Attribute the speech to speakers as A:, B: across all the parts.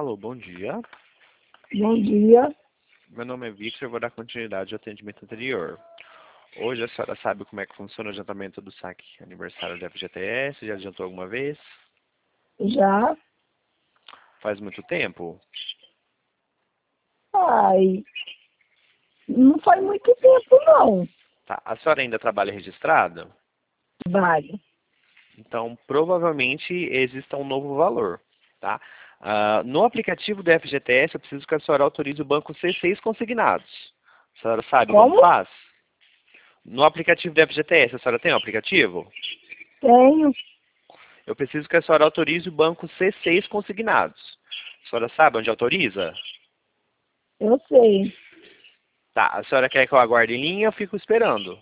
A: Alô, bom dia.
B: Bom dia.
A: Meu nome é Victor, eu vou dar continuidade ao atendimento anterior. Hoje a senhora sabe como é que funciona o adiantamento do saque aniversário da FGTS? Já adiantou alguma vez?
B: Já?
A: Faz muito tempo?
B: Ai, não faz muito tempo, não.
A: Tá. A senhora ainda trabalha registrada?
B: Vale.
A: Então, provavelmente exista um novo valor, tá? No aplicativo do FGTS, eu preciso que a senhora autorize o banco C6 consignados. A senhora sabe como faz? No aplicativo do FGTS, a senhora tem o aplicativo?
B: Tenho.
A: Eu preciso que a senhora autorize o banco C6 consignados. A senhora sabe onde autoriza?
B: Eu sei.
A: Tá, a senhora quer que eu aguarde em linha? Eu fico esperando.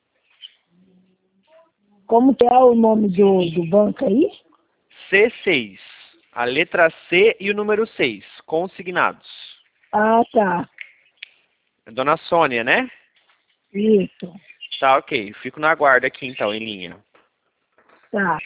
B: Como que é o nome do banco aí?
A: C6. A letra C e o número 6. Consignados.
B: Ah, tá.
A: Dona Sônia, né?
B: Isso.
A: Tá, ok. Fico na guarda aqui então, em linha.
B: Tá.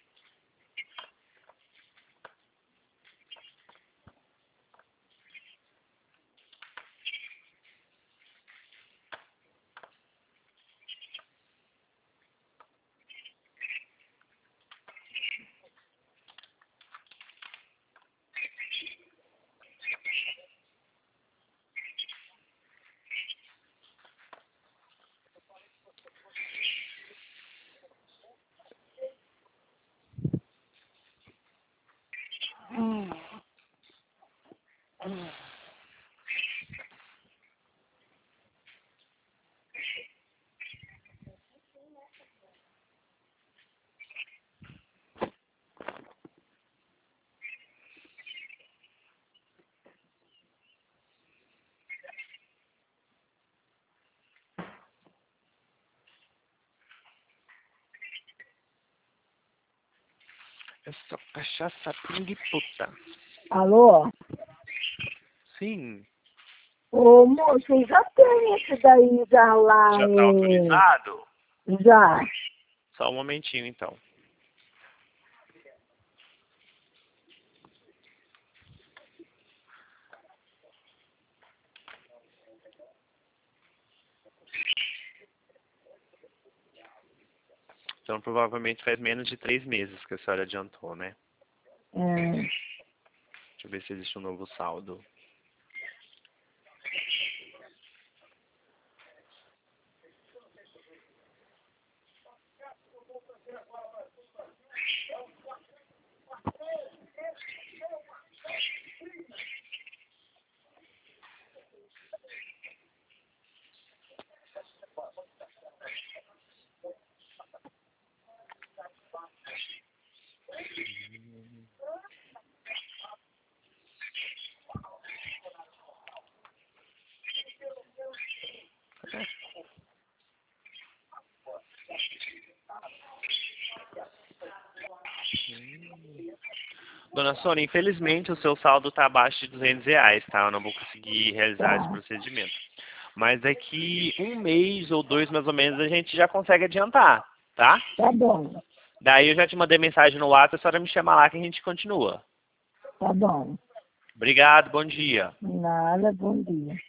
A: É só cachaça pingue puta.
B: Alô?
A: Sim.
B: Ô, moço, já tem esse daí já lá
A: Já tá autorizado?
B: Já.
A: Só um momentinho então. Então provavelmente faz menos de 3 meses que a senhora adiantou, né?
B: É.
A: Deixa eu ver se existe um novo saldo. Dona Sônia, infelizmente o seu saldo está abaixo de R$ 200, tá? Eu não vou conseguir realizar esse
B: Tá.
A: procedimento. Mas daqui um mês ou dois, mais ou menos, a gente já consegue adiantar, tá?
B: Tá bom.
A: Daí eu já te mandei mensagem no WhatsApp, a senhora me chama lá que a gente continua.
B: Tá bom.
A: Obrigado, bom dia.
B: Nada, bom dia.